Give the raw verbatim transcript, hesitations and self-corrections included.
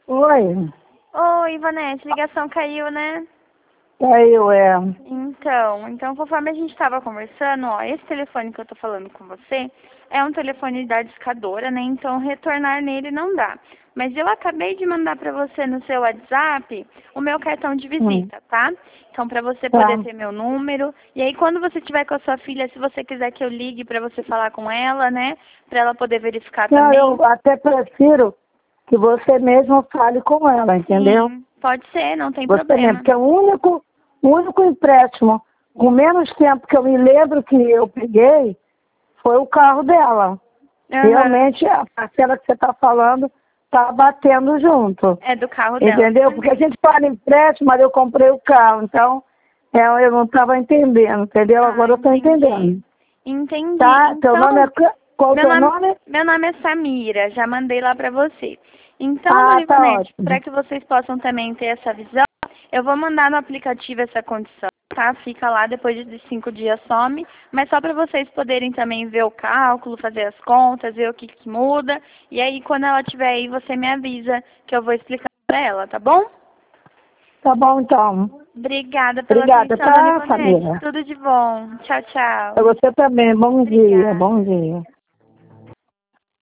Oi. Oi, Ivonete, ligação caiu, né? Caiu, é. Então, então conforme a gente estava conversando, ó, esse telefone que eu tô falando com você é um telefone da discadora, né? Então retornar nele não dá. Mas eu acabei de mandar para você no seu WhatsApp o meu cartão de Hum. visita, tá? Então para você Tá. poder ter meu número. E aí quando você estiver com a sua filha, se você quiser que eu ligue para você falar com ela, né? Para ela poder verificar Não, também. eu até prefiro que você mesmo fale com ela, entendeu? Sim, pode ser, não tem Você mesmo, problema. porque é o único, o único empréstimo com menos tempo que eu me lembro que eu peguei foi o carro dela. Aham. Realmente, a parcela que você está falando está batendo junto. É do carro dela. Entendeu? Porque a gente fala empréstimo, mas eu comprei o carro, então é, eu não estava entendendo, entendeu? Ah, Agora eu estou entendi. entendendo. Entendi. Tá? Teu nome é... Então, ca- Qual o meu teu nome, nome? meu nome é Samira, já mandei lá pra você. Então, Ah, dona tá Ivonete, para ótimo. que vocês possam também ter essa visão, eu vou mandar no aplicativo essa condição, tá? Fica lá, depois de cinco dias some, mas só para vocês poderem também ver o cálculo, fazer as contas, ver o que, que muda. E aí, quando ela estiver aí, você me avisa que eu vou explicar para ela, tá bom? Tá bom, então. Obrigada pela Obrigada, atenção, dona tá, Ivonete. Samira? Tudo de bom. Tchau, tchau. Pra você também. Bom dia, Obrigada. bom dia.